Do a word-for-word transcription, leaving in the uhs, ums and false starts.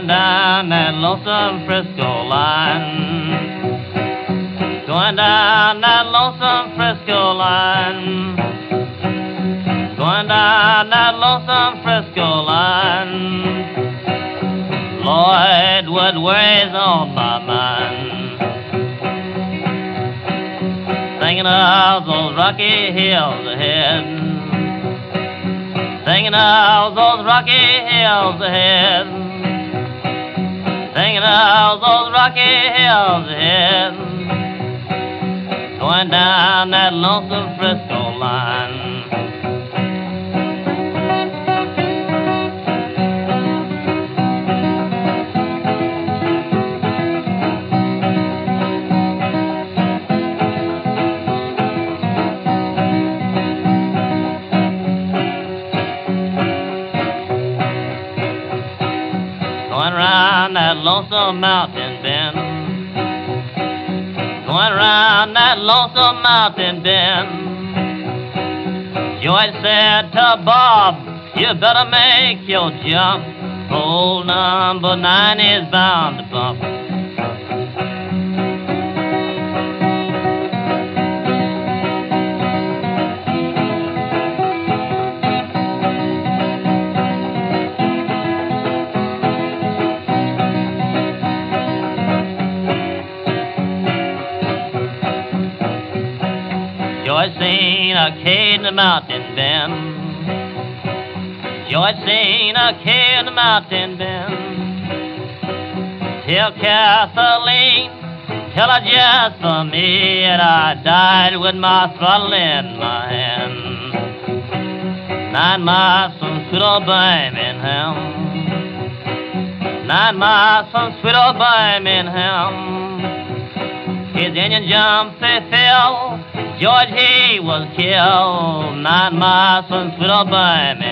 Going down that lonesome Frisco line. Going down that lonesome Frisco line. Going down that lonesome Frisco line. Lord, what worries on my mind? Thinking of those rocky hills ahead. Thinking of those rocky hills ahead. Thinking of those rocky hills ahead. Going down that lonesome Frisco line. Going round that lonesome mountain bend. Going round that lonesome mountain bend. George said to Bob, you better make your jump. Old number nine is bound to bump. George seen a cave in the mountain bend. George seen a cave in the mountain bend. Tell Kathleen, tell her just for me that I died with my throttle in my hand. Nine miles from sweet old Birmingham. Nine miles from sweet old Birmingham. His engine jumped, they fell. George, he was killed nine miles from sweet old Birmingham.